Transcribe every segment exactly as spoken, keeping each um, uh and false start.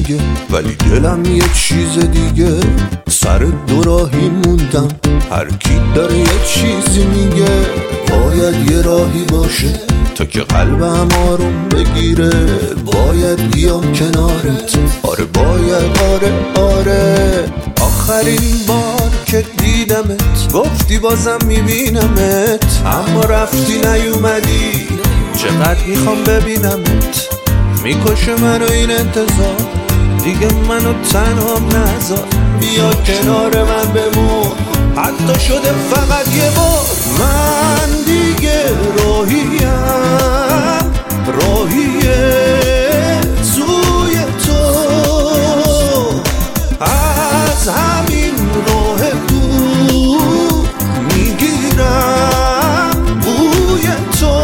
میگه، ولی دلم یه چیز دیگه. سر دو راهی موندم، هر کی داره یه چیزی میگه. باید یه راهی باشه تا که قلبم آروم بگیره. باید بیام کنارت، آره باید، آره آره. آخرین بار که دیدمت گفتی بازم میبینمت، اما رفتی نیومدی. چقدر میخوام ببینمت، میکشه منو این انتظار. دیگه منو تنها نذار، بیا کنار من بمون، حتی شده فقط یه بار. من دیگه راهیم، راهیه سوی تو. از همین راه دور میگیرم بوی تو.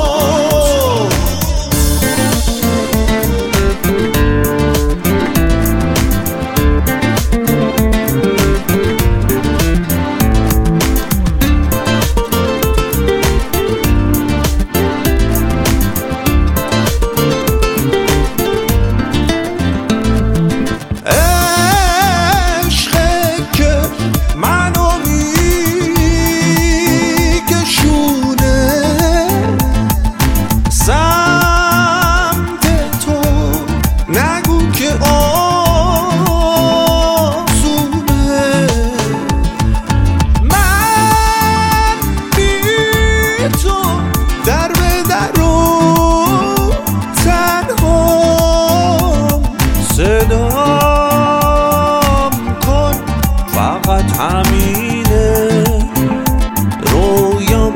صدام کن فقط همینه رویام.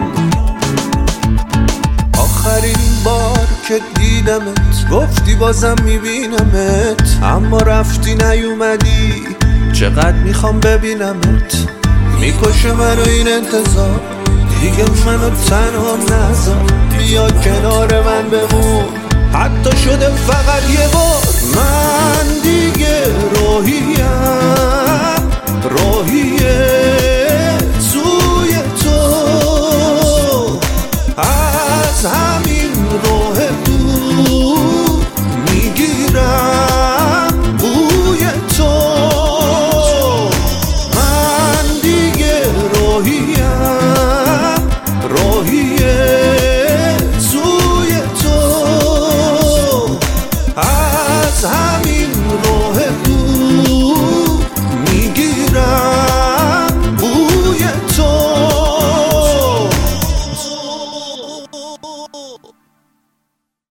آخرین بار که دیدمت گفتی بازم میبینمت، اما رفتی نیومدی. چقدر میخوام ببینمت، میکشه منو این انتظار. دیگه منو تنها نذار، بیا کنار من بمون، حتی شده فقط یه بار. من دیگه راهیم، راهیه